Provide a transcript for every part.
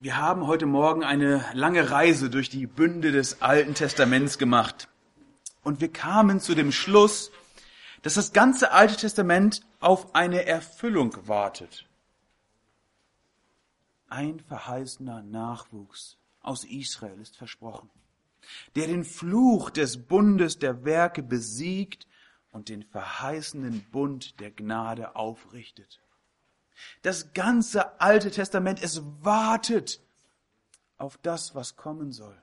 Wir haben heute Morgen eine lange Reise durch die Bünde des Alten Testaments gemacht. Und wir kamen zu dem Schluss, dass das ganze Alte Testament auf eine Erfüllung wartet. Ein verheißener Nachwuchs aus Israel ist versprochen, der den Fluch des Bundes der Werke besiegt und den verheißenen Bund der Gnade aufrichtet. Das ganze Alte Testament, es wartet auf das, was kommen soll.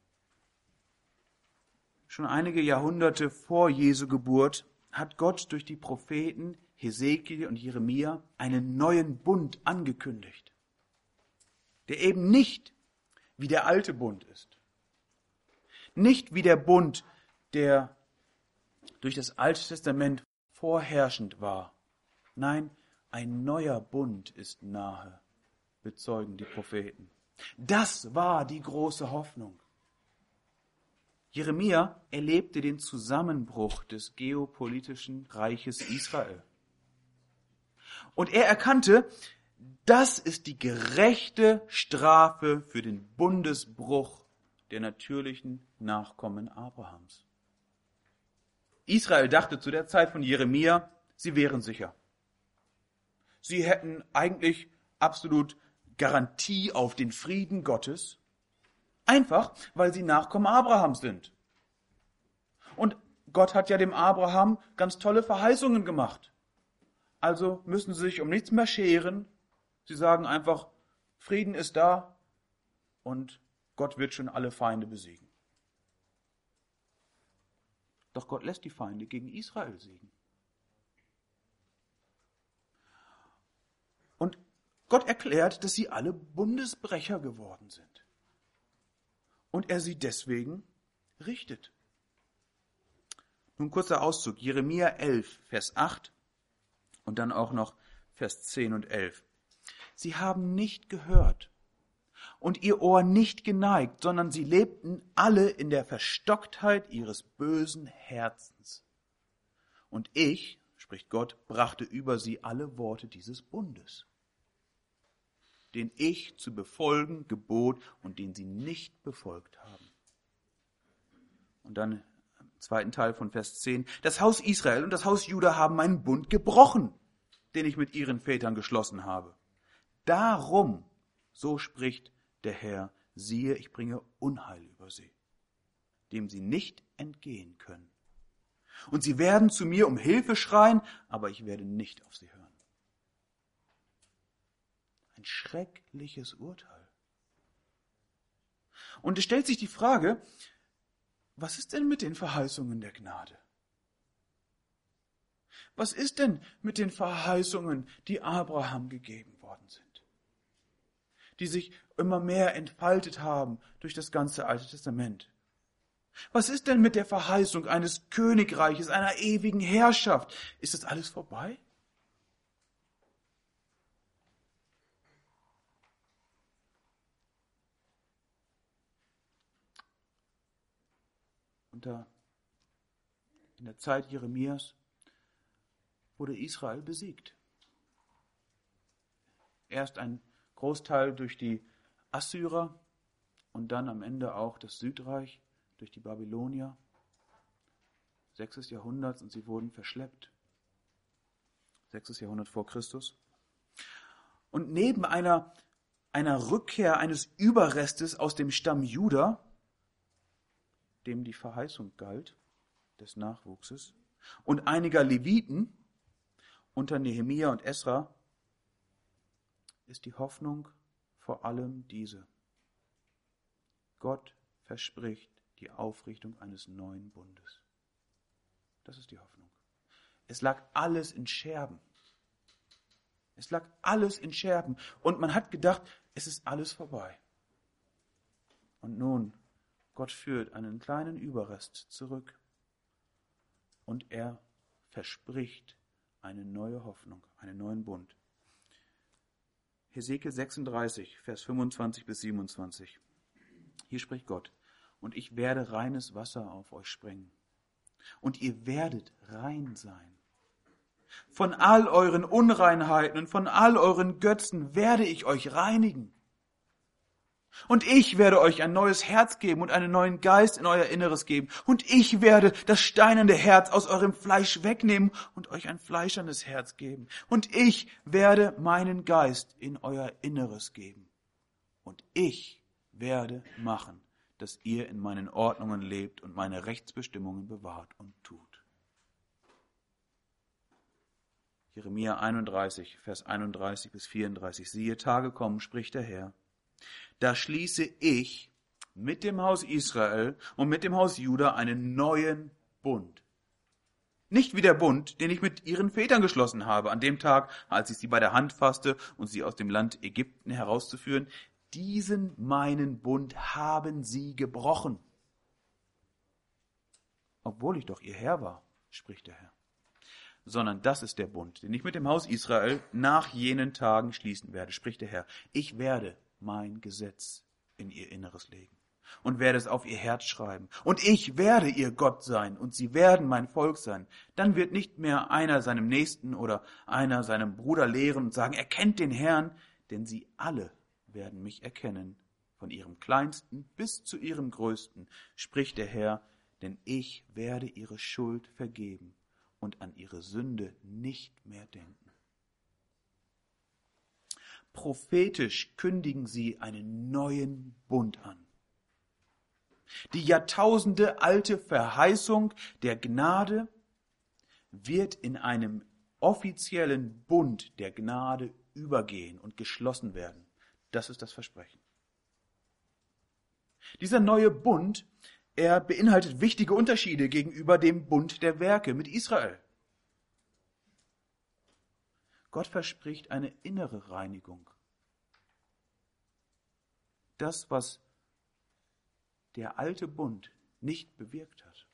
Schon einige Jahrhunderte vor Jesu Geburt hat Gott durch die Propheten Hesekiel und Jeremia einen neuen Bund angekündigt, der eben nicht wie der alte Bund ist. Nicht wie der Bund, der durch das Alte Testament vorherrschend war. Nein, ein neuer Bund ist nahe, bezeugen die Propheten. Das war die große Hoffnung. Jeremia erlebte den Zusammenbruch des geopolitischen Reiches Israel. Und er erkannte, das ist die gerechte Strafe für den Bundesbruch der natürlichen Nachkommen Abrahams. Israel dachte zu der Zeit von Jeremia, sie wären sicher. Sie hätten eigentlich absolut Garantie auf den Frieden Gottes, einfach weil sie Nachkommen Abrahams sind. Und Gott hat ja dem Abraham ganz tolle Verheißungen gemacht. Also müssen sie sich um nichts mehr scheren. Sie sagen einfach, Frieden ist da und Gott wird schon alle Feinde besiegen. Doch Gott lässt die Feinde gegen Israel siegen. Und Gott erklärt, dass sie alle Bundesbrecher geworden sind. Und er sie deswegen richtet. Nun kurzer Auszug, Jeremia 11, Vers 8 und dann auch noch Vers 10 und 11. Sie haben nicht gehört und ihr Ohr nicht geneigt, sondern sie lebten alle in der Verstocktheit ihres bösen Herzens. Und ich, spricht Gott, brachte über sie alle Worte dieses Bundes, den ich zu befolgen gebot und den sie nicht befolgt haben. Und dann im zweiten Teil von Vers 10. Das Haus Israel und das Haus Juda haben meinen Bund gebrochen, den ich mit ihren Vätern geschlossen habe. Darum, so spricht der Herr, siehe, ich bringe Unheil über sie, dem sie nicht entgehen können. Und sie werden zu mir um Hilfe schreien, aber ich werde nicht auf sie hören. Ein schreckliches Urteil. Und es stellt sich die Frage, was ist denn mit den Verheißungen der Gnade? Was ist denn mit den Verheißungen, die Abraham gegeben worden sind? Die sich immer mehr entfaltet haben durch das ganze Alte Testament. Was ist denn mit der Verheißung eines Königreiches, einer ewigen Herrschaft? Ist das alles vorbei? In der Zeit Jeremias wurde Israel besiegt. Erst ein Großteil durch die Assyrer und dann am Ende auch das Südreich durch die Babylonier. 6. Jahrhundert und sie wurden verschleppt. 6. Jahrhundert vor Christus. Und neben einer Rückkehr eines Überrestes aus dem Stamm Juda, dem die Verheißung galt, des Nachwuchses, und einiger Leviten unter Nehemia und Esra, ist die Hoffnung vor allem diese. Gott verspricht die Aufrichtung eines neuen Bundes. Das ist die Hoffnung. Es lag alles in Scherben. Es lag alles in Scherben. Und man hat gedacht, es ist alles vorbei. Und nun, Gott führt einen kleinen Überrest zurück. Und er verspricht eine neue Hoffnung, einen neuen Bund. Hesekiel 36, Vers 25 bis 27. Hier spricht Gott. Und ich werde reines Wasser auf euch sprengen. Und ihr werdet rein sein. Von all euren Unreinheiten und von all euren Götzen werde ich euch reinigen. Und ich werde euch ein neues Herz geben und einen neuen Geist in euer Inneres geben. Und ich werde das steinerne Herz aus eurem Fleisch wegnehmen und euch ein fleischernes Herz geben. Und ich werde meinen Geist in euer Inneres geben. Und ich werde machen, dass ihr in meinen Ordnungen lebt und meine Rechtsbestimmungen bewahrt und tut. Jeremia 31, Vers 31 bis 34. Siehe, Tage kommen, spricht der Herr. Da schließe ich mit dem Haus Israel und mit dem Haus Juda einen neuen Bund. Nicht wie der Bund, den ich mit ihren Vätern geschlossen habe, an dem Tag, als ich sie bei der Hand fasste und sie aus dem Land Ägypten herauszuführen. Diesen meinen Bund haben sie gebrochen. Obwohl ich doch ihr Herr war, spricht der Herr. Sondern das ist der Bund, den ich mit dem Haus Israel nach jenen Tagen schließen werde, spricht der Herr. Ich werde mein Gesetz in ihr Inneres legen und werde es auf ihr Herz schreiben. Und ich werde ihr Gott sein und sie werden mein Volk sein. Dann wird nicht mehr einer seinem Nächsten oder einer seinem Bruder lehren und sagen, erkennt den Herrn, denn sie alle werden mich erkennen, von ihrem Kleinsten bis zu ihrem Größten, spricht der Herr, denn ich werde ihre Schuld vergeben und an ihre Sünde nicht mehr denken. Prophetisch kündigen sie einen neuen Bund an. Die Jahrtausende alte Verheißung der Gnade wird in einem offiziellen Bund der Gnade übergehen und geschlossen werden. Das ist das Versprechen. Dieser neue Bund, er beinhaltet wichtige Unterschiede gegenüber dem Bund der Werke mit Israel. Gott verspricht eine innere Reinigung. Das, was der alte Bund nicht bewirkt hat.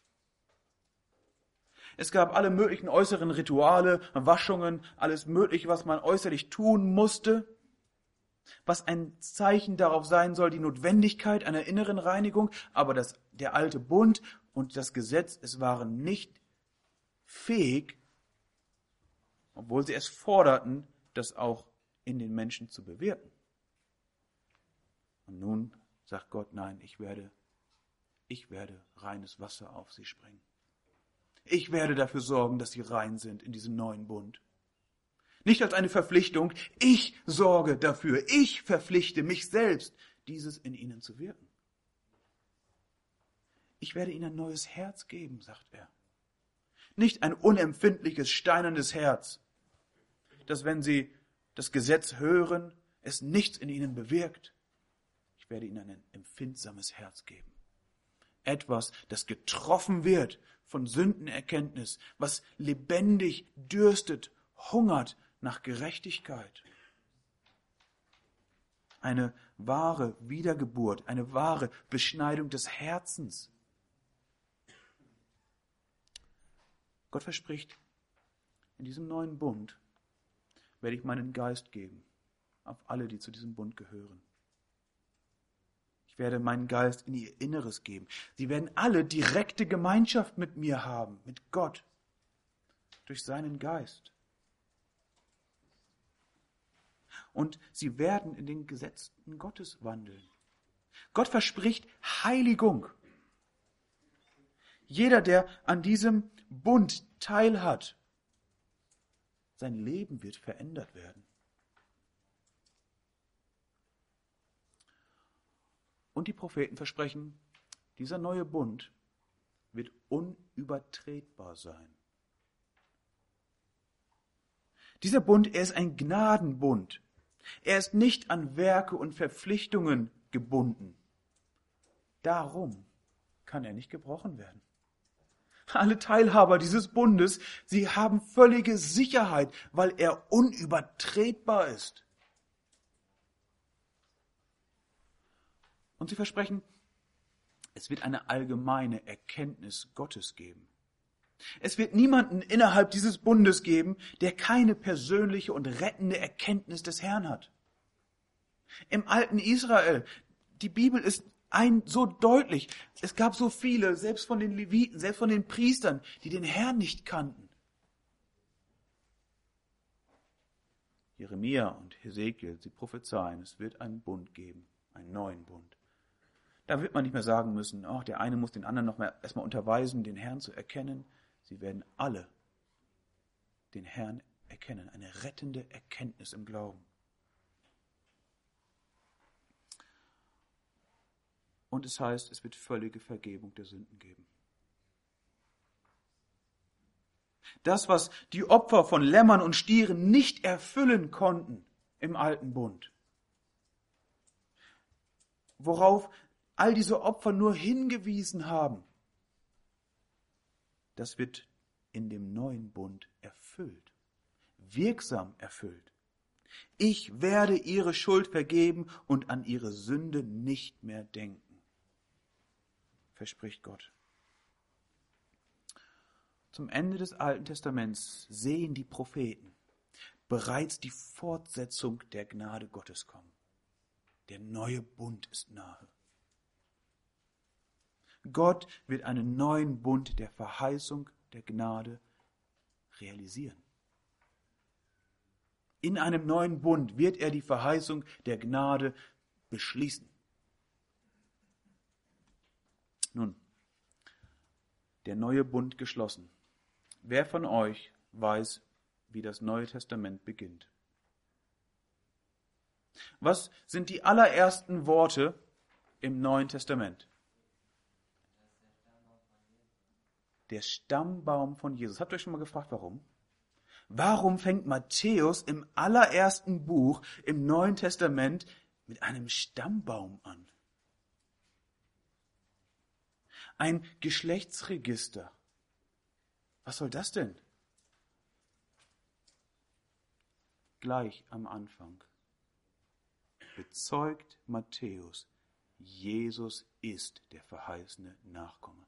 Es gab alle möglichen äußeren Rituale, Waschungen, alles Mögliche, was man äußerlich tun musste, was ein Zeichen darauf sein soll, die Notwendigkeit einer inneren Reinigung. Aber der alte Bund und das Gesetz, es waren nicht fähig, obwohl sie es forderten, das auch in den Menschen zu bewirken. Und nun sagt Gott, nein, ich werde reines Wasser auf sie sprengen. Ich werde dafür sorgen, dass sie rein sind in diesem neuen Bund. Nicht als eine Verpflichtung, ich sorge dafür, ich verpflichte mich selbst, dieses in ihnen zu wirken. Ich werde ihnen ein neues Herz geben, sagt er. Nicht ein unempfindliches, steinernes Herz, das, wenn sie das Gesetz hören, es nichts in ihnen bewirkt. Ich werde ihnen ein empfindsames Herz geben. Etwas, das getroffen wird von Sündenerkenntnis, was lebendig dürstet, hungert nach Gerechtigkeit. Eine wahre Wiedergeburt, eine wahre Beschneidung des Herzens. Gott verspricht, in diesem neuen Bund werde ich meinen Geist geben auf alle, die zu diesem Bund gehören. Ich werde meinen Geist in ihr Inneres geben. Sie werden alle direkte Gemeinschaft mit mir haben, mit Gott, durch seinen Geist. Und sie werden in den Gesetzen Gottes wandeln. Gott verspricht Heiligung. Jeder, der an diesem Bund teilhat, sein Leben wird verändert werden. Und die Propheten versprechen, dieser neue Bund wird unübertretbar sein. Dieser Bund, er ist ein Gnadenbund. Er ist nicht an Werke und Verpflichtungen gebunden. Darum kann er nicht gebrochen werden. Alle Teilhaber dieses Bundes, sie haben völlige Sicherheit, weil er unübertretbar ist. Und sie versprechen, es wird eine allgemeine Erkenntnis Gottes geben. Es wird niemanden innerhalb dieses Bundes geben, der keine persönliche und rettende Erkenntnis des Herrn hat. Im alten Israel, die Bibel ist so deutlich. Es gab so viele, selbst von den Leviten, selbst von den Priestern, die den Herrn nicht kannten. Jeremia und Hesekiel, sie prophezeien, es wird einen Bund geben einen neuen Bund. Da wird man nicht mehr sagen müssen, oh, der eine muss den anderen noch mal erstmal unterweisen, den Herrn zu erkennen. Sie werden alle den Herrn erkennen, eine rettende Erkenntnis im Glauben. Und es heißt, es wird völlige Vergebung der Sünden geben. Das, was die Opfer von Lämmern und Stieren nicht erfüllen konnten im alten Bund, worauf all diese Opfer nur hingewiesen haben, das wird in dem neuen Bund erfüllt, wirksam erfüllt. Ich werde ihre Schuld vergeben und an ihre Sünde nicht mehr denken, verspricht Gott. Zum Ende des Alten Testaments sehen die Propheten bereits die Fortsetzung der Gnade Gottes kommen. Der neue Bund ist nahe. Gott wird einen neuen Bund der Verheißung der Gnade realisieren. In einem neuen Bund wird er die Verheißung der Gnade beschließen. Nun, der neue Bund geschlossen. Wer von euch weiß, wie das Neue Testament beginnt? Was sind die allerersten Worte im Neuen Testament? Der Stammbaum von Jesus. Habt ihr euch schon mal gefragt, warum? Warum fängt Matthäus im allerersten Buch im Neuen Testament mit einem Stammbaum an? Ein Geschlechtsregister. Was soll das denn? Gleich am Anfang bezeugt Matthäus, Jesus ist der verheißene Nachkomme.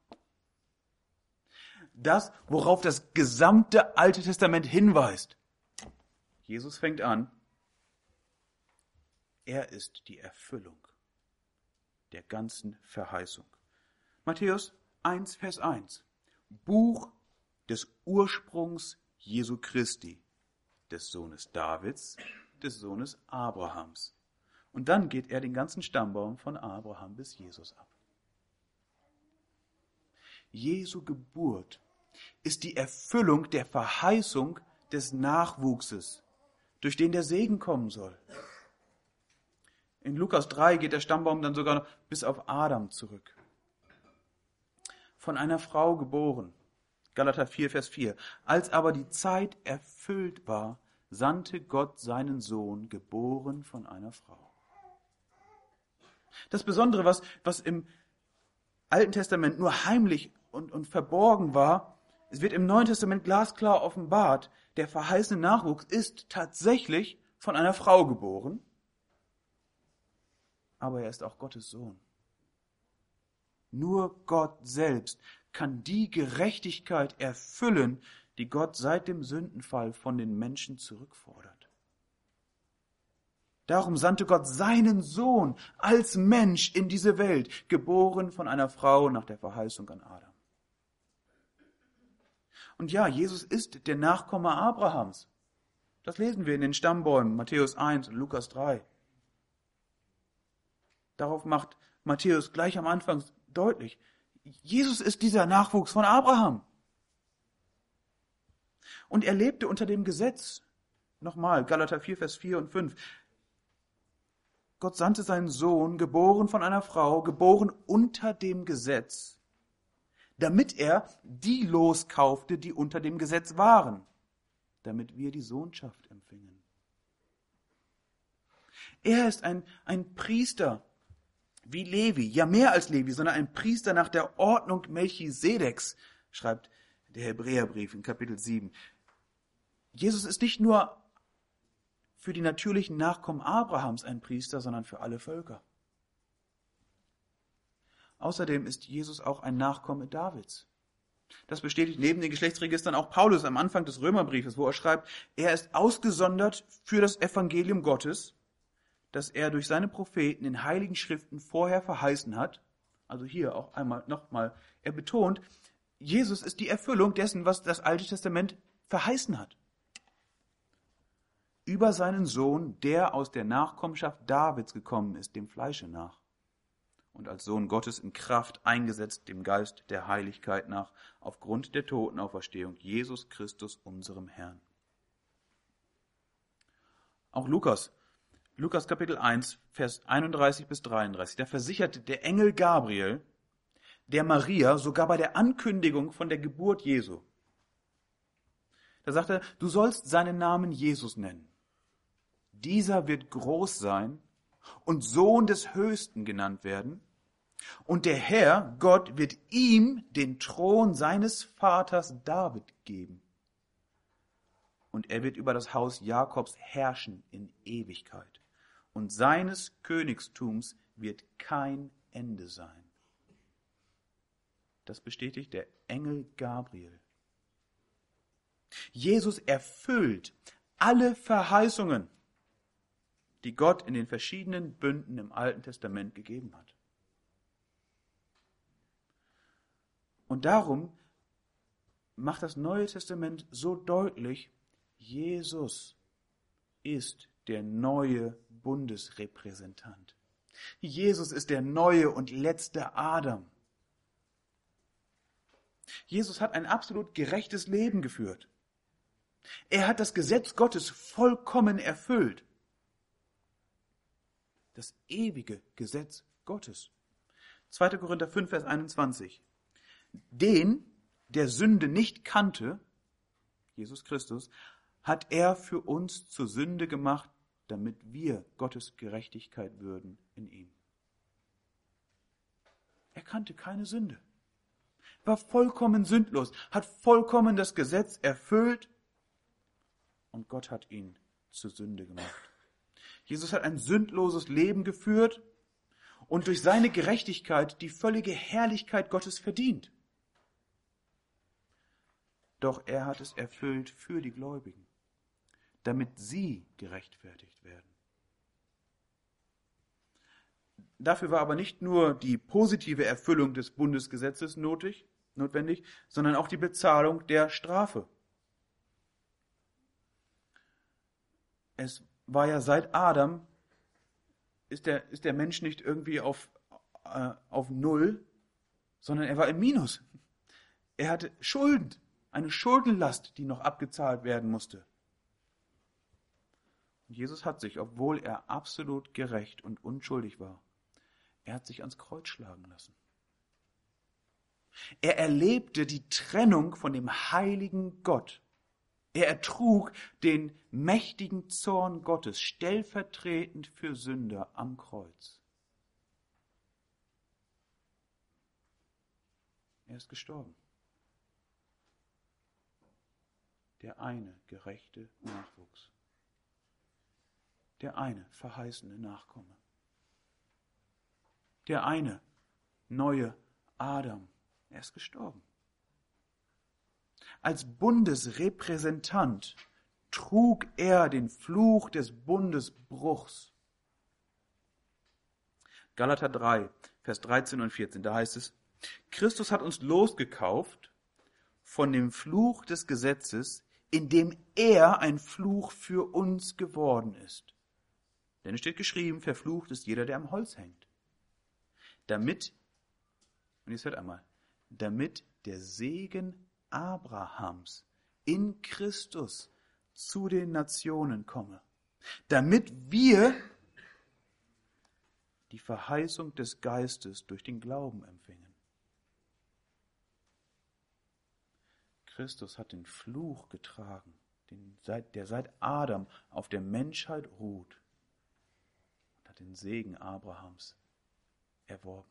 Das, worauf das gesamte Alte Testament hinweist. Jesus fängt an, er ist die Erfüllung der ganzen Verheißung. Matthäus 1, Vers 1. Buch des Ursprungs Jesu Christi, des Sohnes Davids, des Sohnes Abrahams. Und dann geht er den ganzen Stammbaum von Abraham bis Jesus ab. Jesu Geburt ist die Erfüllung der Verheißung des Nachwuchses, durch den der Segen kommen soll. In Lukas 3 geht der Stammbaum dann sogar noch bis auf Adam zurück. Von einer Frau geboren, Galater 4, Vers 4. Als aber die Zeit erfüllt war, sandte Gott seinen Sohn, geboren von einer Frau. Das Besondere, was im Alten Testament nur heimlich und verborgen war, es wird im Neuen Testament glasklar offenbart. Der verheißene Nachwuchs ist tatsächlich von einer Frau geboren, aber er ist auch Gottes Sohn. Nur Gott selbst kann die Gerechtigkeit erfüllen, die Gott seit dem Sündenfall von den Menschen zurückfordert. Darum sandte Gott seinen Sohn als Mensch in diese Welt, geboren von einer Frau nach der Verheißung an Adam. Und ja, Jesus ist der Nachkomme Abrahams. Das lesen wir in den Stammbäumen, Matthäus 1 und Lukas 3. Darauf macht Matthäus gleich am Anfang deutlich, Jesus ist dieser Nachwuchs von Abraham. Und er lebte unter dem Gesetz. Nochmal, Galater 4, Vers 4 und 5. Gott sandte seinen Sohn, geboren von einer Frau, geboren unter dem Gesetz, damit er die loskaufte, die unter dem Gesetz waren, damit wir die Sohnschaft empfingen. Er ist ein Priester, wie Levi, ja mehr als Levi, sondern ein Priester nach der Ordnung Melchisedeks, schreibt der Hebräerbrief in Kapitel 7. Jesus ist nicht nur für die natürlichen Nachkommen Abrahams ein Priester, sondern für alle Völker. Außerdem ist Jesus auch ein Nachkomme Davids. Das bestätigt neben den Geschlechtsregistern auch Paulus am Anfang des Römerbriefes, wo er schreibt, er ist ausgesondert für das Evangelium Gottes, das er durch seine Propheten in heiligen Schriften vorher verheißen hat. Also hier auch einmal nochmal, er betont, Jesus ist die Erfüllung dessen, was das Alte Testament verheißen hat. über seinen Sohn, der aus der Nachkommenschaft Davids gekommen ist, dem Fleische nach, und als Sohn Gottes in Kraft eingesetzt, dem Geist der Heiligkeit nach, aufgrund der Totenauferstehung, Jesus Christus, unserem Herrn. Auch Lukas Kapitel 1, Vers 31 bis 33, da versicherte der Engel Gabriel der Maria sogar bei der Ankündigung von der Geburt Jesu. Da sagt er, du sollst seinen Namen Jesus nennen. Dieser wird groß sein und Sohn des Höchsten genannt werden. Und der Herr, Gott, wird ihm den Thron seines Vaters David geben. Und er wird über das Haus Jakobs herrschen in Ewigkeit. Und seines Königstums wird kein Ende sein. Das bestätigt der Engel Gabriel. Jesus erfüllt alle Verheißungen, die Gott in den verschiedenen Bünden im Alten Testament gegeben hat. Und darum macht das Neue Testament so deutlich, Jesus ist der neue Bundesrepräsentant. Jesus ist der neue und letzte Adam. Jesus hat ein absolut gerechtes Leben geführt. Er hat das Gesetz Gottes vollkommen erfüllt. Das ewige Gesetz Gottes. 2. Korinther 5, Vers 21. Den, der Sünde nicht kannte, Jesus Christus, hat er für uns zur Sünde gemacht, damit wir Gottes Gerechtigkeit würden in ihm. Er kannte keine Sünde, war vollkommen sündlos, hat vollkommen das Gesetz erfüllt und Gott hat ihn zur Sünde gemacht. Jesus hat ein sündloses Leben geführt und durch seine Gerechtigkeit die völlige Herrlichkeit Gottes verdient. Doch er hat es erfüllt für die Gläubigen, damit sie gerechtfertigt werden. Dafür war aber nicht nur die positive Erfüllung des Bundesgesetzes notwendig, sondern auch die Bezahlung der Strafe. Es war ja seit Adam, ist der Mensch nicht irgendwie auf Null, sondern er war im Minus. Er hatte Schulden, eine Schuldenlast, die noch abgezahlt werden musste. Und Jesus hat sich, obwohl er absolut gerecht und unschuldig war, er hat sich ans Kreuz schlagen lassen. Er erlebte die Trennung von dem heiligen Gott. Er ertrug den mächtigen Zorn Gottes stellvertretend für Sünder am Kreuz. Er ist gestorben. Der eine gerechte Nachwuchs. Der eine verheißene Nachkomme. Der eine neue Adam. Er ist gestorben. Als Bundesrepräsentant trug er den Fluch des Bundesbruchs. Galater 3, Vers 13 und 14, da heißt es, Christus hat uns losgekauft von dem Fluch des Gesetzes, indem er ein Fluch für uns geworden ist. Denn es steht geschrieben, verflucht ist jeder, der am Holz hängt. Damit, und jetzt hört einmal, damit der Segen Abrahams in Christus zu den Nationen komme, damit wir die Verheißung des Geistes durch den Glauben empfingen. Christus hat den Fluch getragen, der seit Adam auf der Menschheit ruht, und hat den Segen Abrahams erworben.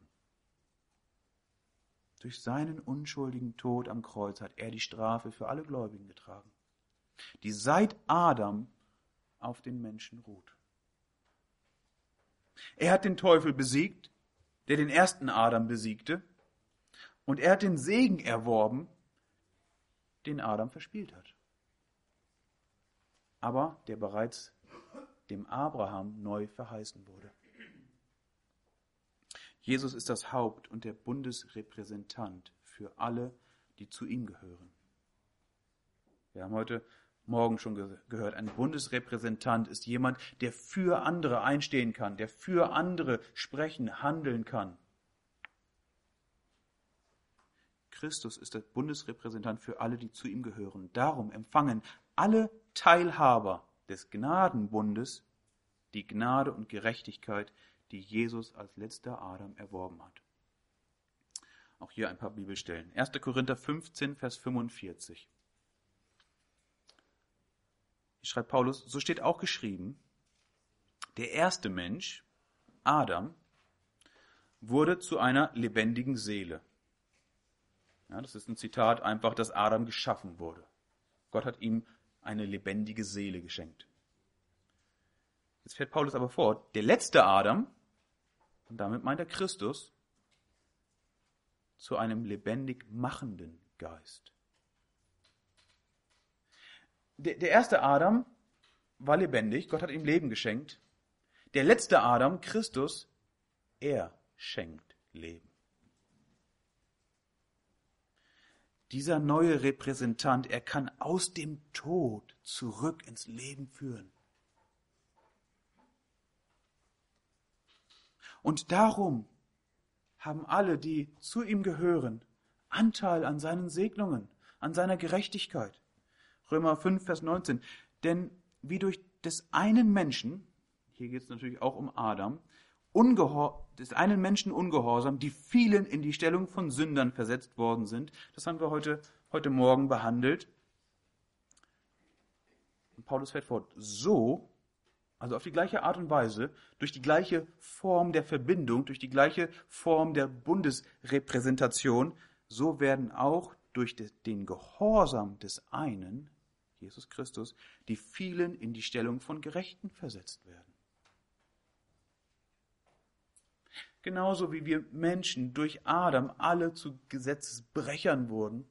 Durch seinen unschuldigen Tod am Kreuz hat er die Strafe für alle Gläubigen getragen, die seit Adam auf den Menschen ruht. Er hat den Teufel besiegt, der den ersten Adam besiegte, und er hat den Segen erworben, den Adam verspielt hat, aber der bereits dem Abraham neu verheißen wurde. Jesus ist das Haupt und der Bundesrepräsentant für alle, die zu ihm gehören. Wir haben heute morgen schon gehört. Ein Bundesrepräsentant ist jemand, der für andere einstehen kann, der für andere sprechen, handeln kann. Christus ist der Bundesrepräsentant für alle, die zu ihm gehören. Darum empfangen alle Teilhaber des Gnadenbundes die Gnade und Gerechtigkeit, die Jesus als letzter Adam erworben hat. Auch hier ein paar Bibelstellen. 1. Korinther 15, Vers 45. Hier schreibt Paulus, so steht auch geschrieben, der erste Mensch, Adam, wurde zu einer lebendigen Seele. Ja, das ist ein Zitat einfach, dass Adam geschaffen wurde. Gott hat ihm eine lebendige Seele geschenkt. Jetzt fährt Paulus aber fort, der letzte Adam, und damit meint er Christus, zu einem lebendig machenden Geist. Der erste Adam war lebendig, Gott hat ihm Leben geschenkt. Der letzte Adam, Christus, er schenkt Leben. Dieser neue Repräsentant, er kann aus dem Tod zurück ins Leben führen. Und darum haben alle, die zu ihm gehören, Anteil an seinen Segnungen, an seiner Gerechtigkeit. Römer 5, Vers 19. Denn wie durch des einen Menschen, hier geht es natürlich auch um Adam, des einen Menschen Ungehorsam, die vielen in die Stellung von Sündern versetzt worden sind. Das haben wir heute Morgen behandelt. Und Paulus fährt fort. So, also auf die gleiche Art und Weise, durch die gleiche Form der Verbindung, durch die gleiche Form der Bundesrepräsentation, so werden auch durch den Gehorsam des einen, Jesus Christus, die vielen in die Stellung von Gerechten versetzt werden. Genauso wie wir Menschen durch Adam alle zu Gesetzesbrechern wurden,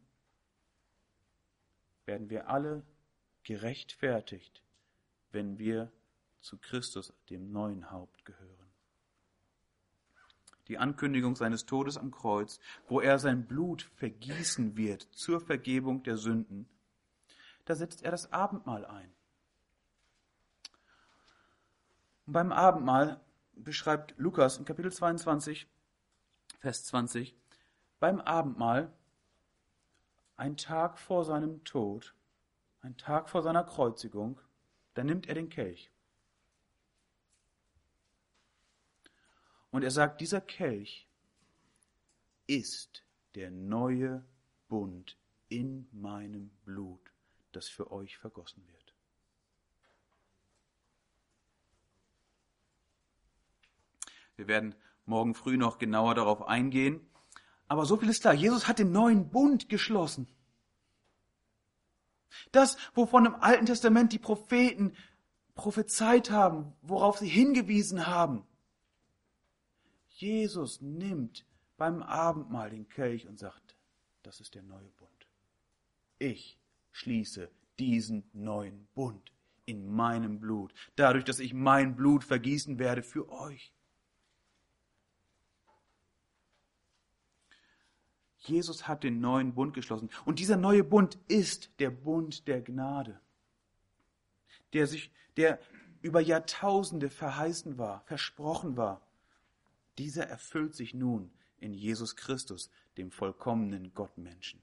werden wir alle gerechtfertigt, wenn wir zu Christus, dem neuen Haupt, gehören. Die Ankündigung seines Todes am Kreuz, wo er sein Blut vergießen wird zur Vergebung der Sünden, da setzt er das Abendmahl ein. Und beim Abendmahl beschreibt Lukas in Kapitel 22, Vers 20, beim Abendmahl, ein Tag vor seinem Tod, ein Tag vor seiner Kreuzigung, da nimmt er den Kelch. Und er sagt, dieser Kelch ist der neue Bund in meinem Blut, das für euch vergossen wird. Wir werden morgen früh noch genauer darauf eingehen. Aber so viel ist klar, Jesus hat den neuen Bund geschlossen. Das, wovon im Alten Testament die Propheten prophezeit haben, worauf sie hingewiesen haben. Jesus nimmt beim Abendmahl den Kelch und sagt, das ist der neue Bund. Ich schließe diesen neuen Bund in meinem Blut, dadurch, dass ich mein Blut vergießen werde für euch. Jesus hat den neuen Bund geschlossen. Und dieser neue Bund ist der Bund der Gnade, der über Jahrtausende verheißen war, versprochen war. Dieser erfüllt sich nun in Jesus Christus, dem vollkommenen Gottmenschen.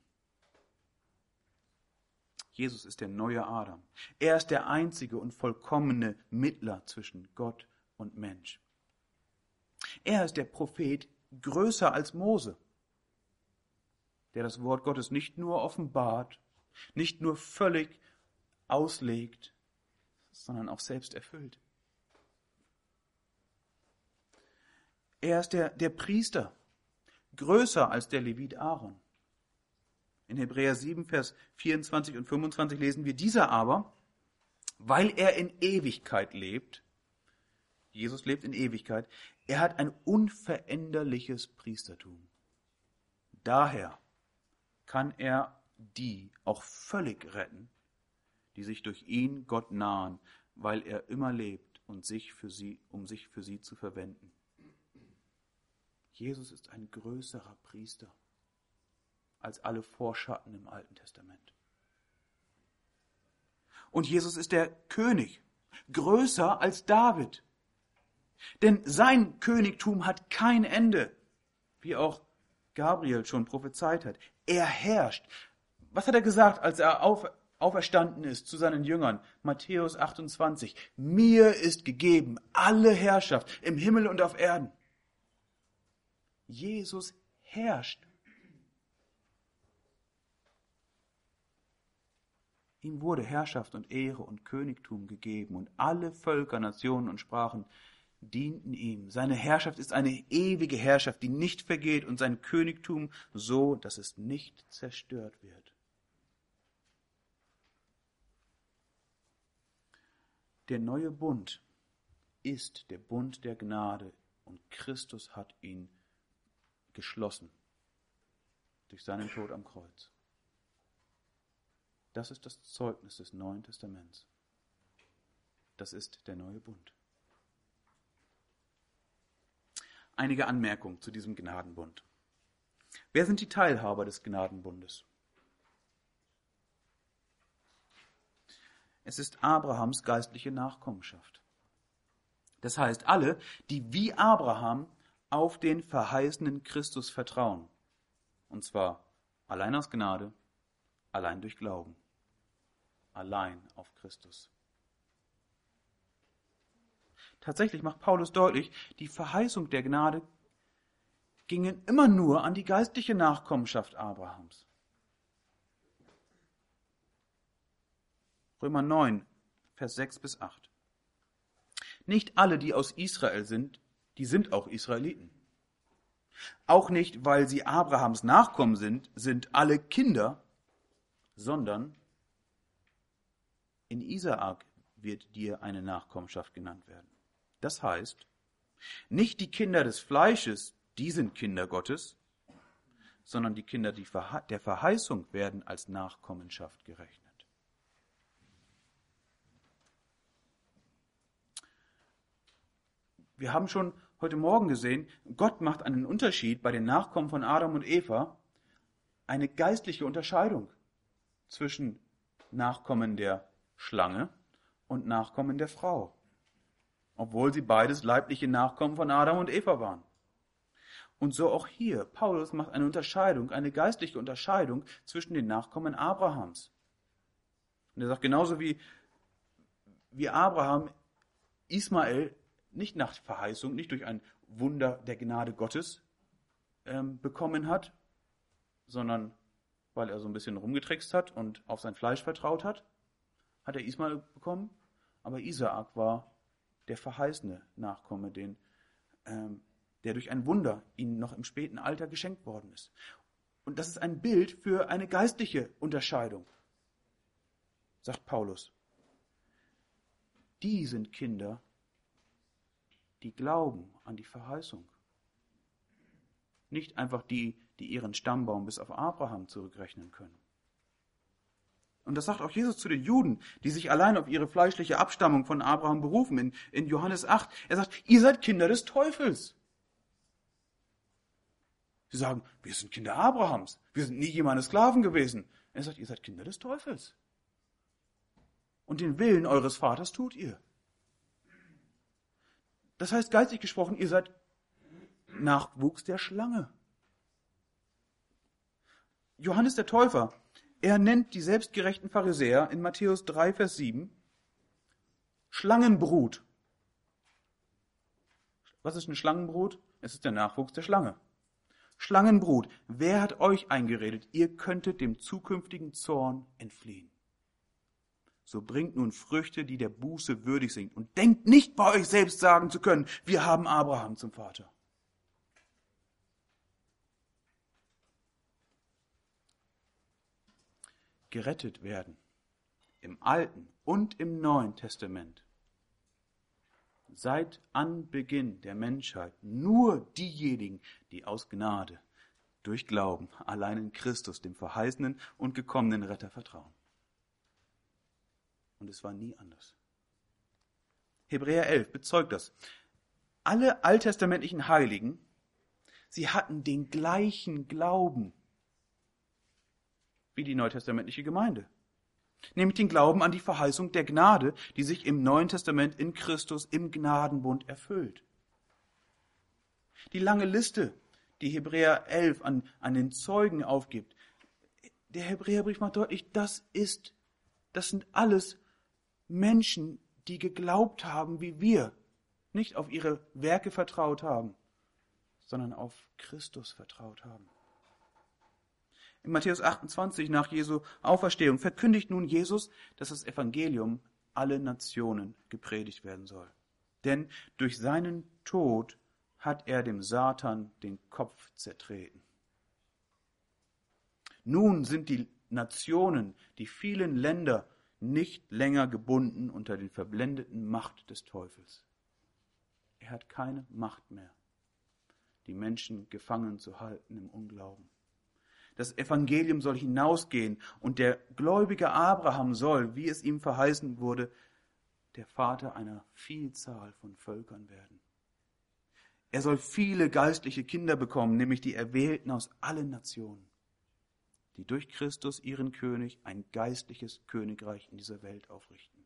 Jesus ist der neue Adam. Er ist der einzige und vollkommene Mittler zwischen Gott und Mensch. Er ist der Prophet größer als Mose, der das Wort Gottes nicht nur offenbart, nicht nur völlig auslegt, sondern auch selbst erfüllt. Er ist der Priester, größer als der Levit Aaron. In Hebräer 7, Vers 24 und 25 lesen wir, dieser aber, weil er in Ewigkeit lebt, Jesus lebt in Ewigkeit, er hat ein unveränderliches Priestertum. Daher kann er die auch völlig retten, die sich durch ihn Gott nahen, weil er immer lebt und um sich für sie zu verwenden. Jesus ist ein größerer Priester als alle Vorschatten im Alten Testament. Und Jesus ist der König, größer als David. Denn sein Königtum hat kein Ende, wie auch Gabriel schon prophezeit hat. Er herrscht. Was hat er gesagt, als er auferstanden ist zu seinen Jüngern? Matthäus 28. Mir ist gegeben alle Herrschaft im Himmel und auf Erden. Jesus herrscht. Ihm wurde Herrschaft und Ehre und Königtum gegeben und alle Völker, Nationen und Sprachen dienten ihm. Seine Herrschaft ist eine ewige Herrschaft, die nicht vergeht und sein Königtum so, dass es nicht zerstört wird. Der neue Bund ist der Bund der Gnade und Christus hat ihn geschlossen durch seinen Tod am Kreuz. Das ist das Zeugnis des Neuen Testaments. Das ist der neue Bund. Einige Anmerkungen zu diesem Gnadenbund. Wer sind die Teilhaber des Gnadenbundes? Es ist Abrahams geistliche Nachkommenschaft. Das heißt, alle, die wie Abraham auf den verheißenen Christus vertrauen. Und zwar allein aus Gnade, allein durch Glauben. Allein auf Christus. Tatsächlich macht Paulus deutlich, die Verheißung der Gnade gingen immer nur an die geistliche Nachkommenschaft Abrahams. Römer 9, Vers 6 bis 8. Nicht alle, die aus Israel sind, die sind auch Israeliten. Auch nicht, weil sie Abrahams Nachkommen sind alle Kinder, sondern in Isaak wird dir eine Nachkommenschaft genannt werden. Das heißt, nicht die Kinder des Fleisches, die sind Kinder Gottes, sondern die Kinder der Verheißung werden als Nachkommenschaft gerechnet. Wir haben schon heute Morgen gesehen, Gott macht einen Unterschied bei den Nachkommen von Adam und Eva, eine geistliche Unterscheidung zwischen Nachkommen der Schlange und Nachkommen der Frau, obwohl sie beides leibliche Nachkommen von Adam und Eva waren. Und so auch hier, Paulus macht eine Unterscheidung, eine geistliche Unterscheidung zwischen den Nachkommen Abrahams. Und er sagt, genauso wie Abraham Ismael nicht nach Verheißung, nicht durch ein Wunder der Gnade Gottes bekommen hat, sondern weil er so ein bisschen rumgetrickst hat und auf sein Fleisch vertraut hat, hat er Ismael bekommen. Aber Isaak war der verheißene Nachkomme, der durch ein Wunder ihnen noch im späten Alter geschenkt worden ist. Und das ist ein Bild für eine geistliche Unterscheidung, sagt Paulus. Die sind Kinder, die glauben an die Verheißung. Nicht einfach die ihren Stammbaum bis auf Abraham zurückrechnen können. Und das sagt auch Jesus zu den Juden, die sich allein auf ihre fleischliche Abstammung von Abraham berufen, in Johannes 8. Er sagt, ihr seid Kinder des Teufels. Sie sagen, wir sind Kinder Abrahams, wir sind nie jemandes Sklaven gewesen. Er sagt, ihr seid Kinder des Teufels. Und den Willen eures Vaters tut ihr. Das heißt, geistlich gesprochen, ihr seid Nachwuchs der Schlange. Johannes der Täufer, er nennt die selbstgerechten Pharisäer in Matthäus 3, Vers 7 Schlangenbrut. Was ist ein Schlangenbrut? Es ist der Nachwuchs der Schlange. Schlangenbrut, wer hat euch eingeredet, ihr könntet dem zukünftigen Zorn entfliehen? So bringt nun Früchte, die der Buße würdig sind, und denkt nicht bei euch selbst sagen zu können, wir haben Abraham zum Vater. Gerettet werden im Alten und im Neuen Testament. Seit Anbeginn der Menschheit nur diejenigen, die aus Gnade, durch Glauben, allein in Christus, dem verheißenen und gekommenen Retter, vertrauen. Und es war nie anders. Hebräer 11 bezeugt das. Alle alttestamentlichen Heiligen, sie hatten den gleichen Glauben wie die neutestamentliche Gemeinde. Nämlich den Glauben an die Verheißung der Gnade, die sich im Neuen Testament in Christus im Gnadenbund erfüllt. Die lange Liste, die Hebräer 11 an den Zeugen aufgibt, der Hebräerbrief macht deutlich, das sind alles Menschen, die geglaubt haben wie wir, nicht auf ihre Werke vertraut haben, sondern auf Christus vertraut haben. In Matthäus 28 nach Jesu Auferstehung verkündigt nun Jesus, dass das Evangelium alle Nationen gepredigt werden soll. Denn durch seinen Tod hat er dem Satan den Kopf zertreten. Nun sind die Nationen, die vielen Länder, nicht länger gebunden unter den verblendeten Macht des Teufels. Er hat keine Macht mehr, die Menschen gefangen zu halten im Unglauben. Das Evangelium soll hinausgehen und der gläubige Abraham soll, wie es ihm verheißen wurde, der Vater einer Vielzahl von Völkern werden. Er soll viele geistliche Kinder bekommen, nämlich die Erwählten aus allen Nationen, die durch Christus ihren König ein geistliches Königreich in dieser Welt aufrichten.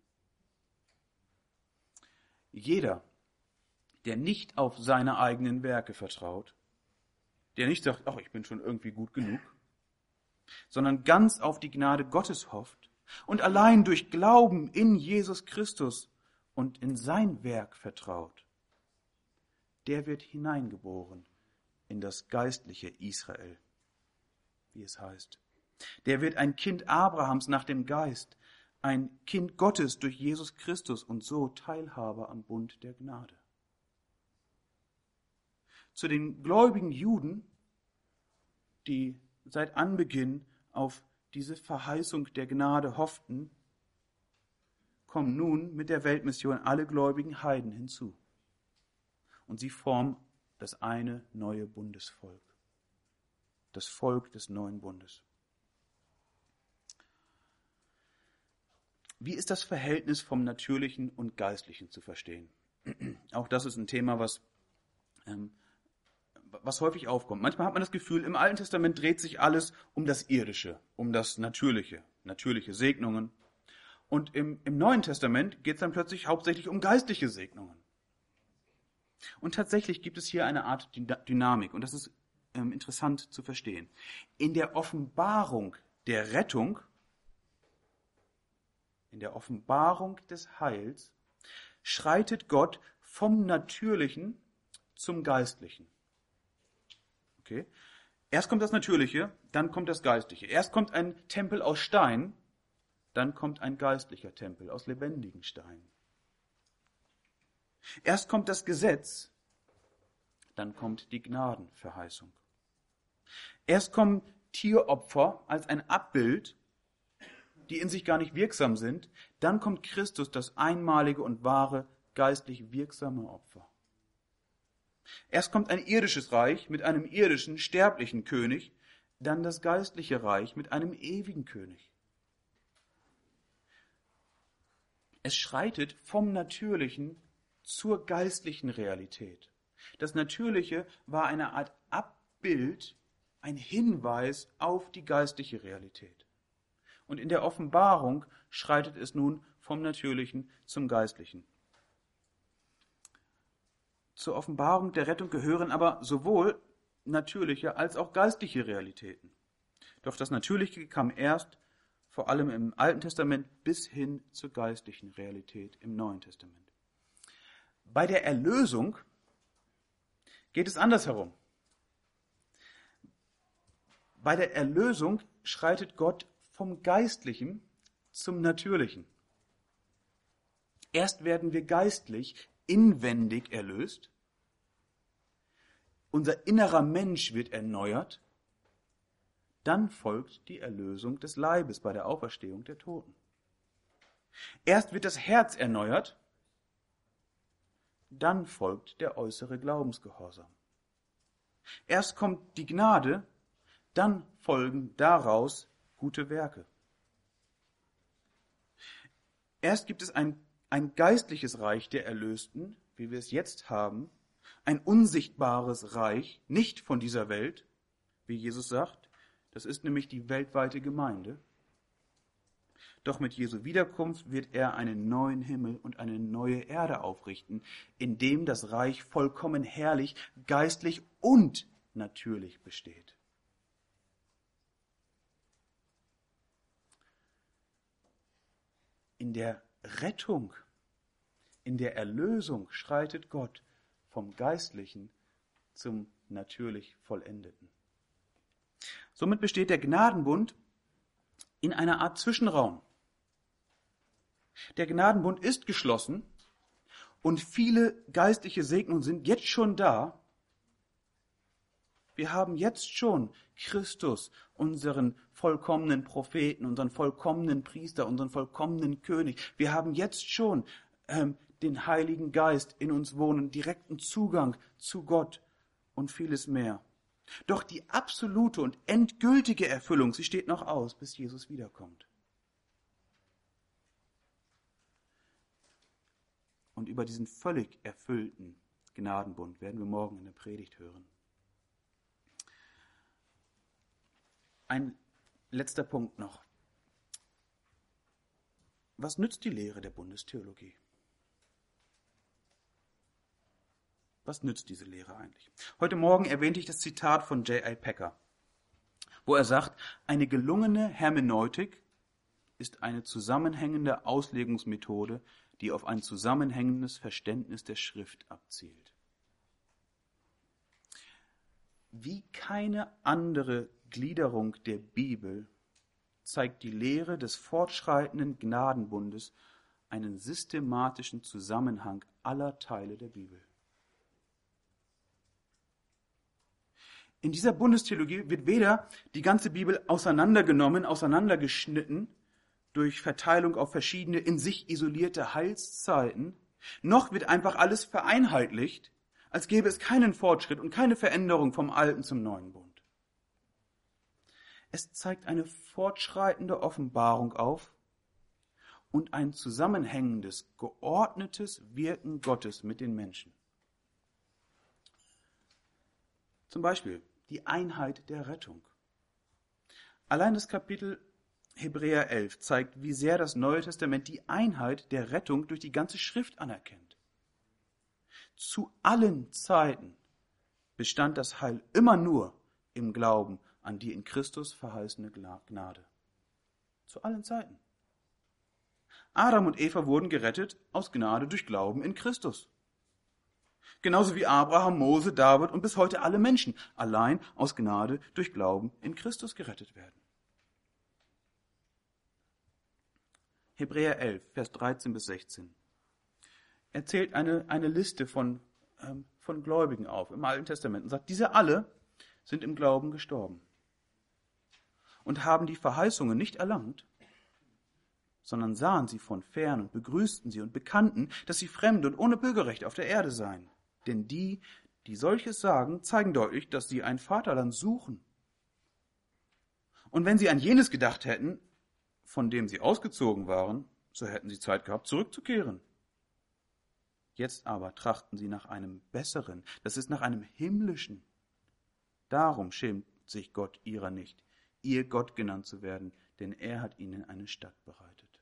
Jeder, der nicht auf seine eigenen Werke vertraut, der nicht sagt, ach, ich bin schon irgendwie gut genug, sondern ganz auf die Gnade Gottes hofft und allein durch Glauben in Jesus Christus und in sein Werk vertraut, der wird hineingeboren in das geistliche Israel, wie es heißt. Der wird ein Kind Abrahams nach dem Geist, ein Kind Gottes durch Jesus Christus und so Teilhaber am Bund der Gnade. Zu den gläubigen Juden, die seit Anbeginn auf diese Verheißung der Gnade hofften, kommen nun mit der Weltmission alle gläubigen Heiden hinzu. Und sie formen das eine neue Bundesvolk, das Volk des neuen Bundes. Wie ist das Verhältnis vom Natürlichen und Geistlichen zu verstehen? Auch das ist ein Thema, was häufig aufkommt. Manchmal hat man das Gefühl, im Alten Testament dreht sich alles um das Irdische, um das natürliche Segnungen. Und im Neuen Testament geht es dann plötzlich hauptsächlich um geistliche Segnungen. Und tatsächlich gibt es hier eine Art Dynamik, und das ist interessant zu verstehen. In der Offenbarung der Rettung, in der Offenbarung des Heils, schreitet Gott vom Natürlichen zum Geistlichen. Okay? Erst kommt das Natürliche, dann kommt das Geistliche. Erst kommt ein Tempel aus Stein, dann kommt ein geistlicher Tempel aus lebendigen Steinen. Erst kommt das Gesetz, dann kommt die Gnadenverheißung. Erst kommen Tieropfer als ein Abbild, die in sich gar nicht wirksam sind, dann kommt Christus, das einmalige und wahre, geistlich wirksame Opfer. Erst kommt ein irdisches Reich mit einem irdischen, sterblichen König, dann das geistliche Reich mit einem ewigen König. Es schreitet vom Natürlichen zur geistlichen Realität. Das Natürliche war eine Art Abbild, ein Hinweis auf die geistliche Realität. Und in der Offenbarung schreitet es nun vom Natürlichen zum Geistlichen. Zur Offenbarung der Rettung gehören aber sowohl natürliche als auch geistliche Realitäten. Doch das Natürliche kam erst, vor allem im Alten Testament, bis hin zur geistlichen Realität im Neuen Testament. Bei der Erlösung geht es andersherum. Bei der Erlösung schreitet Gott vom Geistlichen zum Natürlichen. Erst werden wir geistlich, inwendig erlöst. Unser innerer Mensch wird erneuert. Dann folgt die Erlösung des Leibes bei der Auferstehung der Toten. Erst wird das Herz erneuert. Dann folgt der äußere Glaubensgehorsam. Erst kommt die Gnade, dann folgen daraus gute Werke. Erst gibt es ein geistliches Reich der Erlösten, wie wir es jetzt haben, ein unsichtbares Reich, nicht von dieser Welt, wie Jesus sagt. Das ist nämlich die weltweite Gemeinde. Doch mit Jesu Wiederkunft wird er einen neuen Himmel und eine neue Erde aufrichten, in dem das Reich vollkommen herrlich, geistlich und natürlich besteht. In der Rettung, in der Erlösung schreitet Gott vom Geistlichen zum natürlich Vollendeten. Somit besteht der Gnadenbund in einer Art Zwischenraum. Der Gnadenbund ist geschlossen und viele geistliche Segnungen sind jetzt schon da. Wir haben jetzt schon Christus, unseren vollkommenen Propheten, unseren vollkommenen Priester, unseren vollkommenen König. Wir haben jetzt schon den Heiligen Geist in uns wohnen, direkten Zugang zu Gott und vieles mehr. Doch die absolute und endgültige Erfüllung, sie steht noch aus, bis Jesus wiederkommt. Und über diesen völlig erfüllten Gnadenbund werden wir morgen in der Predigt hören. Ein letzter Punkt noch. Was nützt die Lehre der Bundestheologie? Was nützt diese Lehre eigentlich? Heute Morgen erwähnte ich das Zitat von J.I. Packer, wo er sagt, eine gelungene Hermeneutik ist eine zusammenhängende Auslegungsmethode, die auf ein zusammenhängendes Verständnis der Schrift abzielt. Wie keine andere Gliederung der Bibel zeigt die Lehre des fortschreitenden Gnadenbundes einen systematischen Zusammenhang aller Teile der Bibel. In dieser Bundestheologie wird weder die ganze Bibel auseinandergenommen, auseinandergeschnitten durch Verteilung auf verschiedene in sich isolierte Heilszeiten, noch wird einfach alles vereinheitlicht, als gäbe es keinen Fortschritt und keine Veränderung vom Alten zum Neuen Bund. Es zeigt eine fortschreitende Offenbarung auf und ein zusammenhängendes, geordnetes Wirken Gottes mit den Menschen. Zum Beispiel die Einheit der Rettung. Allein das Kapitel Hebräer 11 zeigt, wie sehr das Neue Testament die Einheit der Rettung durch die ganze Schrift anerkennt. Zu allen Zeiten bestand das Heil immer nur im Glauben an die in Christus verheißene Gnade. Zu allen Zeiten. Adam und Eva wurden gerettet aus Gnade durch Glauben in Christus. Genauso wie Abraham, Mose, David und bis heute alle Menschen allein aus Gnade durch Glauben in Christus gerettet werden. Hebräer 11, Vers 13 bis 16 erzählt eine Liste von Gläubigen auf im Alten Testament und sagt, diese alle sind im Glauben gestorben und haben die Verheißungen nicht erlangt, sondern sahen sie von fern und begrüßten sie und bekannten, dass sie Fremde und ohne Bürgerrecht auf der Erde seien. Denn die solches sagen, zeigen deutlich, dass sie ein Vaterland suchen. Und wenn sie an jenes gedacht hätten, von dem sie ausgezogen waren, so hätten sie Zeit gehabt, zurückzukehren. Jetzt aber trachten sie nach einem besseren, das ist nach einem himmlischen. Darum schämt sich Gott ihrer nicht, ihr Gott genannt zu werden, denn er hat ihnen eine Stadt bereitet.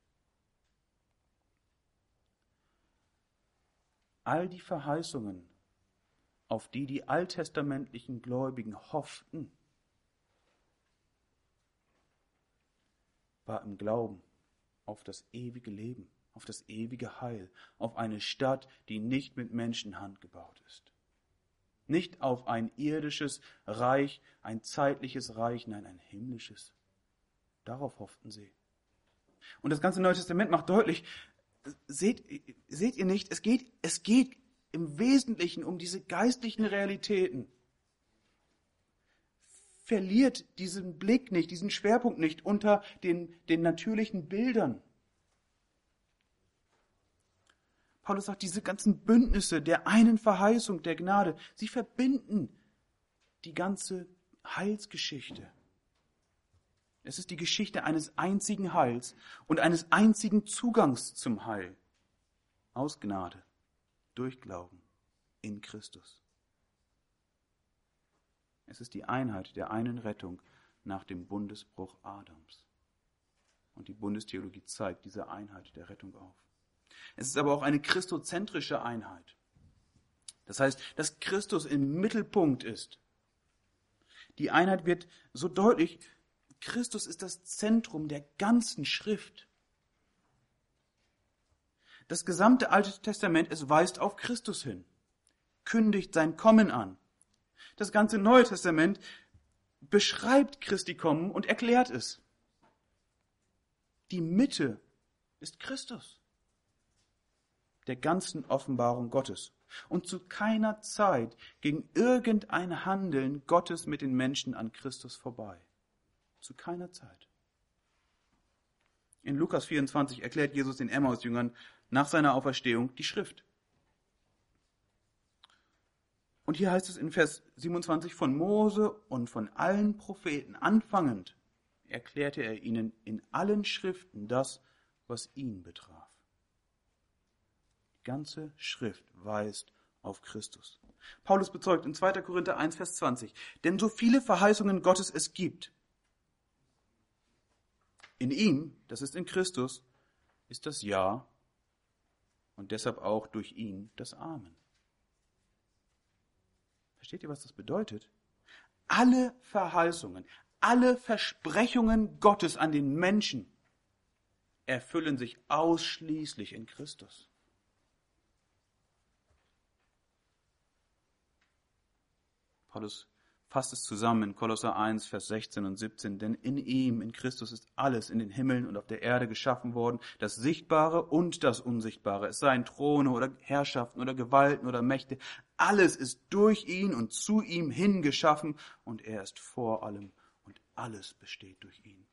All die Verheißungen, auf die die alttestamentlichen Gläubigen hofften, war im Glauben auf das ewige Leben, auf das ewige Heil, auf eine Stadt, die nicht mit Menschenhand gebaut ist. Nicht auf ein irdisches Reich, ein zeitliches Reich, nein, ein himmlisches. Darauf hofften sie. Und das ganze Neue Testament macht deutlich, seht ihr nicht, es geht im Wesentlichen um diese geistlichen Realitäten. Verliert diesen Blick nicht, diesen Schwerpunkt nicht unter den natürlichen Bildern. Paulus sagt, diese ganzen Bündnisse der einen Verheißung der Gnade, sie verbinden die ganze Heilsgeschichte. Es ist die Geschichte eines einzigen Heils und eines einzigen Zugangs zum Heil. Aus Gnade, durch Glauben in Christus. Es ist die Einheit der einen Rettung nach dem Bundesbruch Adams. Und die Bundestheologie zeigt diese Einheit der Rettung auf. Es ist aber auch eine christozentrische Einheit. Das heißt, dass Christus im Mittelpunkt ist. Die Einheit wird so deutlich, Christus ist das Zentrum der ganzen Schrift. Das gesamte Alte Testament, es weist auf Christus hin, kündigt sein Kommen an. Das ganze Neue Testament beschreibt Christi Kommen und erklärt es. Die Mitte ist Christus, der ganzen Offenbarung Gottes. Und zu keiner Zeit ging irgendein Handeln Gottes mit den Menschen an Christus vorbei. Zu keiner Zeit. In Lukas 24 erklärt Jesus den Emmaus-Jüngern nach seiner Auferstehung die Schrift. Und hier heißt es in Vers 27, von Mose und von allen Propheten anfangend erklärte er ihnen in allen Schriften das, was ihn betraf. Die ganze Schrift weist auf Christus. Paulus bezeugt in 2. Korinther 1, Vers 20, denn so viele Verheißungen Gottes es gibt, in ihm, das ist in Christus, ist das Ja und deshalb auch durch ihn das Amen. Versteht ihr, was das bedeutet? Alle Verheißungen, alle Versprechungen Gottes an den Menschen erfüllen sich ausschließlich in Christus. Paulus fasst es zusammen in Kolosser 1, Vers 16 und 17. Denn in ihm, in Christus, ist alles in den Himmeln und auf der Erde geschaffen worden, das Sichtbare und das Unsichtbare. Es seien Throne oder Herrschaften oder Gewalten oder Mächte. Alles ist durch ihn und zu ihm hingeschaffen und er ist vor allem und alles besteht durch ihn.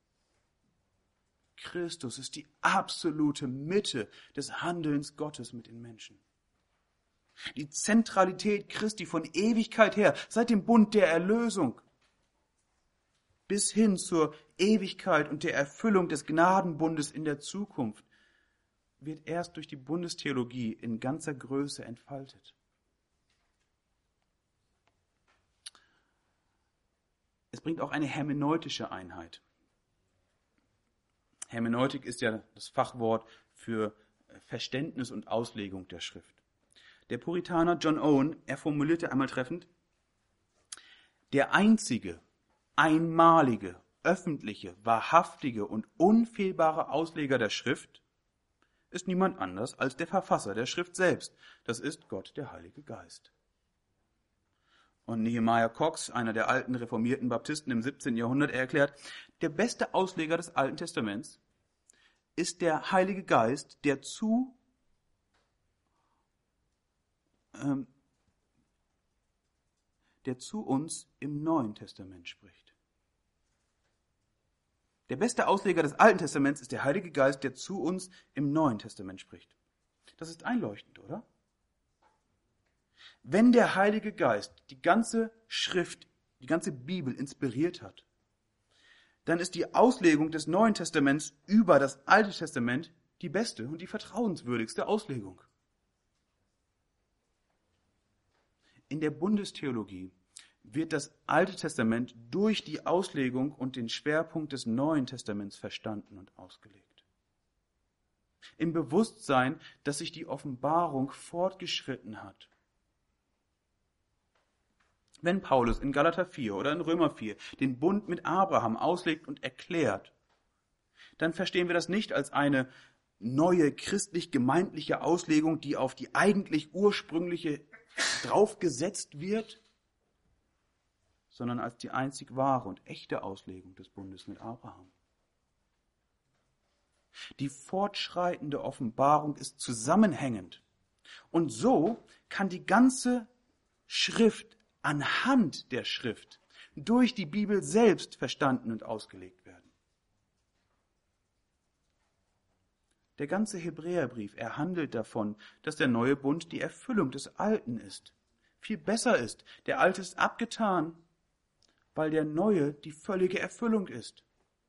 Christus ist die absolute Mitte des Handelns Gottes mit den Menschen. Die Zentralität Christi von Ewigkeit her, seit dem Bund der Erlösung, bis hin zur Ewigkeit und der Erfüllung des Gnadenbundes in der Zukunft, wird erst durch die Bundestheologie in ganzer Größe entfaltet. Es bringt auch eine hermeneutische Einheit. Hermeneutik ist ja das Fachwort für Verständnis und Auslegung der Schrift. Der Puritaner John Owen, er formulierte einmal treffend, der einzige, einmalige, öffentliche, wahrhaftige und unfehlbare Ausleger der Schrift ist niemand anders als der Verfasser der Schrift selbst. Das ist Gott, der Heilige Geist. Und Nehemiah Cox, einer der alten reformierten Baptisten im 17. Jahrhundert, er erklärt, der beste Ausleger des Alten Testaments ist der Heilige Geist, der zu uns im Neuen Testament spricht. Der beste Ausleger des Alten Testaments ist der Heilige Geist, der zu uns im Neuen Testament spricht. Das ist einleuchtend, oder? Wenn der Heilige Geist die ganze Schrift, die ganze Bibel inspiriert hat, dann ist die Auslegung des Neuen Testaments über das Alte Testament die beste und die vertrauenswürdigste Auslegung. In der Bundestheologie wird das Alte Testament durch die Auslegung und den Schwerpunkt des Neuen Testaments verstanden und ausgelegt. Im Bewusstsein, dass sich die Offenbarung fortgeschritten hat. Wenn Paulus in Galater 4 oder in Römer 4 den Bund mit Abraham auslegt und erklärt, dann verstehen wir das nicht als eine neue christlich-gemeindliche Auslegung, die auf die eigentlich ursprüngliche draufgesetzt wird, sondern als die einzig wahre und echte Auslegung des Bundes mit Abraham. Die fortschreitende Offenbarung ist zusammenhängend. Und so kann die ganze Schrift anhand der Schrift durch die Bibel selbst verstanden und ausgelegt werden. Der ganze Hebräerbrief, er handelt davon, dass der neue Bund die Erfüllung des Alten ist. Viel besser ist. Der Alte ist abgetan, weil der Neue die völlige Erfüllung ist.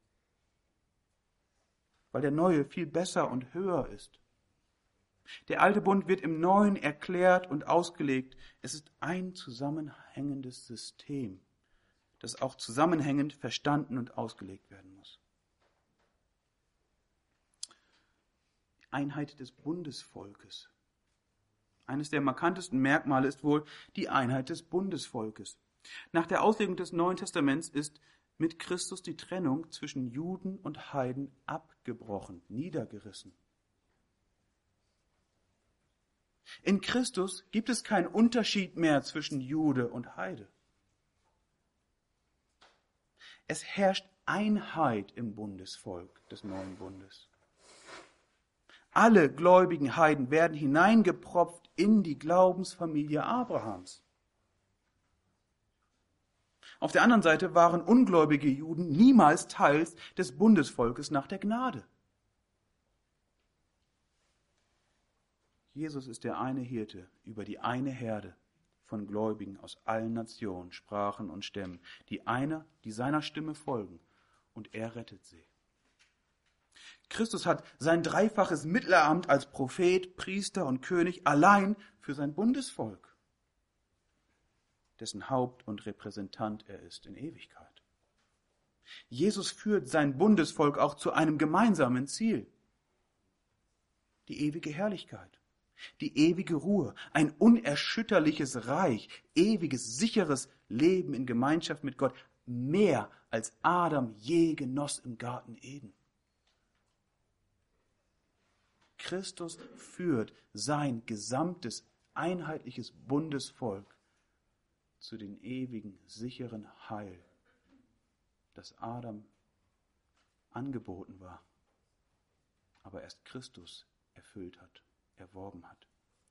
Weil der Neue viel besser und höher ist. Der alte Bund wird im Neuen erklärt und ausgelegt. Es ist ein zusammenhängendes System, das auch zusammenhängend verstanden und ausgelegt werden muss. Einheit des Bundesvolkes. Eines der markantesten Merkmale ist wohl die Einheit des Bundesvolkes. Nach der Auslegung des Neuen Testaments ist mit Christus die Trennung zwischen Juden und Heiden abgebrochen, niedergerissen. In Christus gibt es keinen Unterschied mehr zwischen Jude und Heide. Es herrscht Einheit im Bundesvolk des neuen Bundes. Alle gläubigen Heiden werden hineingepropft in die Glaubensfamilie Abrahams. Auf der anderen Seite waren ungläubige Juden niemals Teil des Bundesvolkes nach der Gnade. Jesus ist der eine Hirte über die eine Herde von Gläubigen aus allen Nationen, Sprachen und Stämmen, die seiner Stimme folgen, und er rettet sie. Christus hat sein dreifaches Mittleramt als Prophet, Priester und König allein für sein Bundesvolk, dessen Haupt und Repräsentant er ist in Ewigkeit. Jesus führt sein Bundesvolk auch zu einem gemeinsamen Ziel: die ewige Herrlichkeit, die ewige Ruhe, ein unerschütterliches Reich, ewiges, sicheres Leben in Gemeinschaft mit Gott, mehr als Adam je genoss im Garten Eden. Christus führt sein gesamtes einheitliches Bundesvolk zu dem ewigen, sicheren Heil, das Adam angeboten war, aber erst Christus erfüllt hat, erworben hat.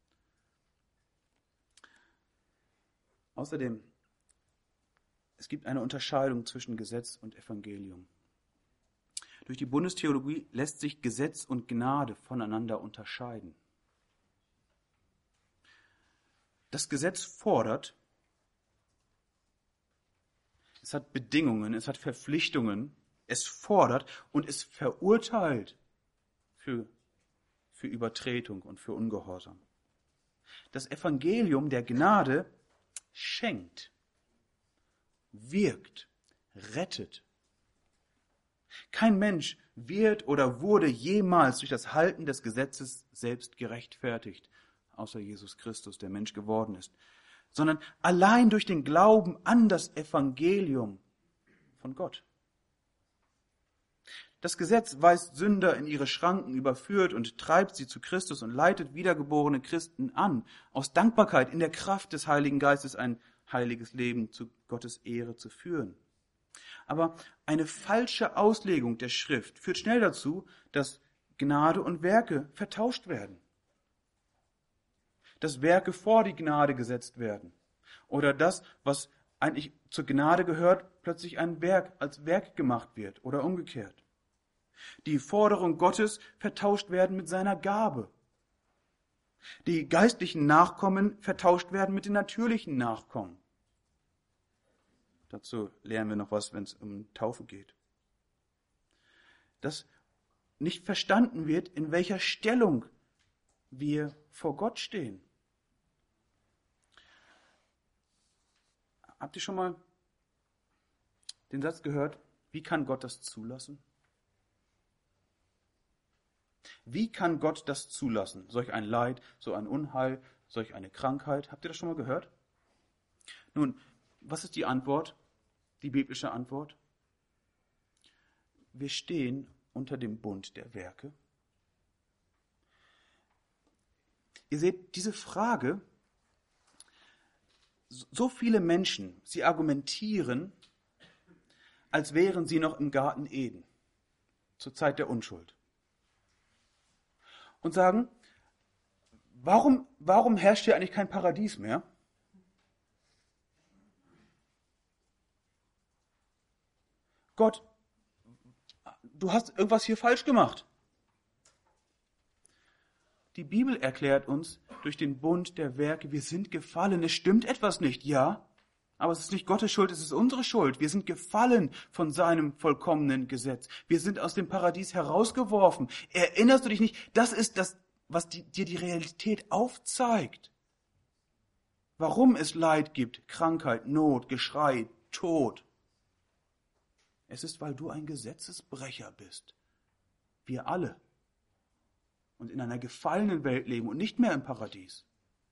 Außerdem, es gibt eine Unterscheidung zwischen Gesetz und Evangelium. Durch die Bundestheologie lässt sich Gesetz und Gnade voneinander unterscheiden. Das Gesetz fordert, es hat Bedingungen, es hat Verpflichtungen, es fordert und es verurteilt für Übertretung und für Ungehorsam. Das Evangelium der Gnade schenkt, wirkt, rettet. Kein Mensch wird oder wurde jemals durch das Halten des Gesetzes selbst gerechtfertigt, außer Jesus Christus, der Mensch geworden ist, sondern allein durch den Glauben an das Evangelium von Gott. Das Gesetz weist Sünder in ihre Schranken, überführt und treibt sie zu Christus und leitet wiedergeborene Christen an, aus Dankbarkeit in der Kraft des Heiligen Geistes ein heiliges Leben zu Gottes Ehre zu führen. Aber eine falsche Auslegung der Schrift führt schnell dazu, dass Gnade und Werke vertauscht werden. Dass Werke vor die Gnade gesetzt werden. Oder das, was eigentlich zur Gnade gehört, plötzlich als Werk gemacht wird oder umgekehrt. Die Forderung Gottes vertauscht werden mit seiner Gabe. Die geistlichen Nachkommen vertauscht werden mit den natürlichen Nachkommen. Dazu lernen wir noch was, wenn es um Taufe geht. Dass nicht verstanden wird, in welcher Stellung wir vor Gott stehen. Habt ihr schon mal den Satz gehört, wie kann Gott das zulassen? Wie kann Gott das zulassen? Solch ein Leid, so ein Unheil, solch eine Krankheit. Habt ihr das schon mal gehört? Nun, was ist die Antwort? Die biblische Antwort? Wir stehen unter dem Bund der Werke. Ihr seht, diese Frage, so viele Menschen, sie argumentieren, als wären sie noch im Garten Eden, zur Zeit der Unschuld. Und sagen, warum herrscht hier eigentlich kein Paradies mehr? Gott, du hast irgendwas hier falsch gemacht. Die Bibel erklärt uns durch den Bund der Werke, wir sind gefallen, es stimmt etwas nicht, ja, aber es ist nicht Gottes Schuld, es ist unsere Schuld. Wir sind gefallen von seinem vollkommenen Gesetz. Wir sind aus dem Paradies herausgeworfen. Erinnerst du dich nicht? Das ist das, was dir die Realität aufzeigt. Warum es Leid gibt, Krankheit, Not, Geschrei, Tod. Es ist, weil du ein Gesetzesbrecher bist. Wir alle. und in einer gefallenen Welt leben und nicht mehr im Paradies.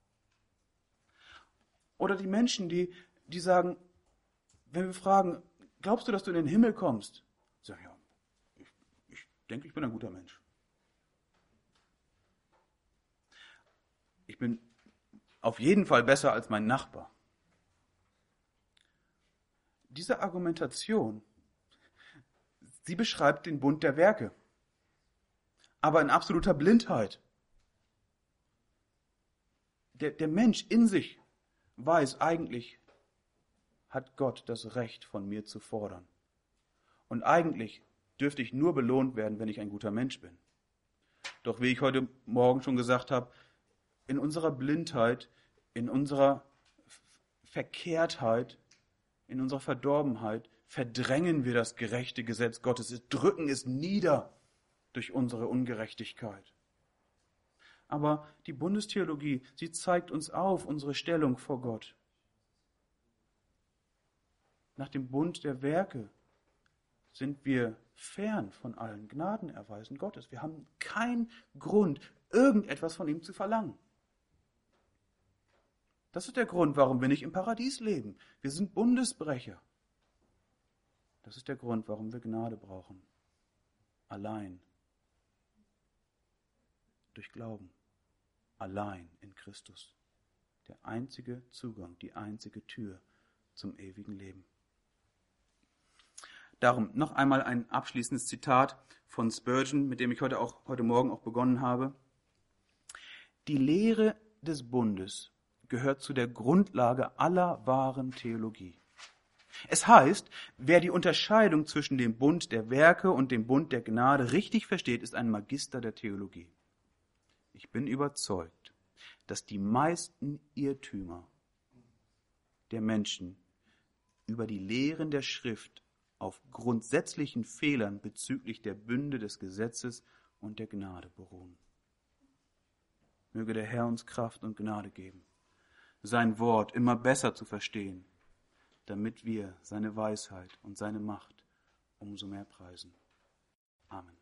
Oder die Menschen, die sagen, wenn wir fragen, glaubst du, dass du in den Himmel kommst? Sagen, ja, ich denke, ich bin ein guter Mensch. Ich bin auf jeden Fall besser als mein Nachbar. Diese Argumentation, sie beschreibt den Bund der Werke, aber in absoluter Blindheit. Der Mensch in sich weiß eigentlich, hat Gott das Recht von mir zu fordern. Und eigentlich dürfte ich nur belohnt werden, wenn ich ein guter Mensch bin. Doch wie ich heute Morgen schon gesagt habe, in unserer Blindheit, in unserer Verkehrtheit, in unserer Verdorbenheit verdrängen wir das gerechte Gesetz Gottes, drücken es nieder durch unsere Ungerechtigkeit. Aber die Bundestheologie, sie zeigt uns auf unsere Stellung vor Gott. Nach dem Bund der Werke sind wir fern von allen Gnadenerweisen Gottes. Wir haben keinen Grund, irgendetwas von ihm zu verlangen. Das ist der Grund, warum wir nicht im Paradies leben. Wir sind Bundesbrecher. Das ist der Grund, warum wir Gnade brauchen. Allein. Durch Glauben. Allein in Christus. Der einzige Zugang, die einzige Tür zum ewigen Leben. Darum noch einmal ein abschließendes Zitat von Spurgeon, mit dem ich heute Morgen auch begonnen habe. Die Lehre des Bundes gehört zu der Grundlage aller wahren Theologie. Es heißt, wer die Unterscheidung zwischen dem Bund der Werke und dem Bund der Gnade richtig versteht, ist ein Magister der Theologie. Ich bin überzeugt, dass die meisten Irrtümer der Menschen über die Lehren der Schrift auf grundsätzlichen Fehlern bezüglich der Bünde des Gesetzes und der Gnade beruhen. Möge der Herr uns Kraft und Gnade geben, sein Wort immer besser zu verstehen, damit wir seine Weisheit und seine Macht umso mehr preisen. Amen.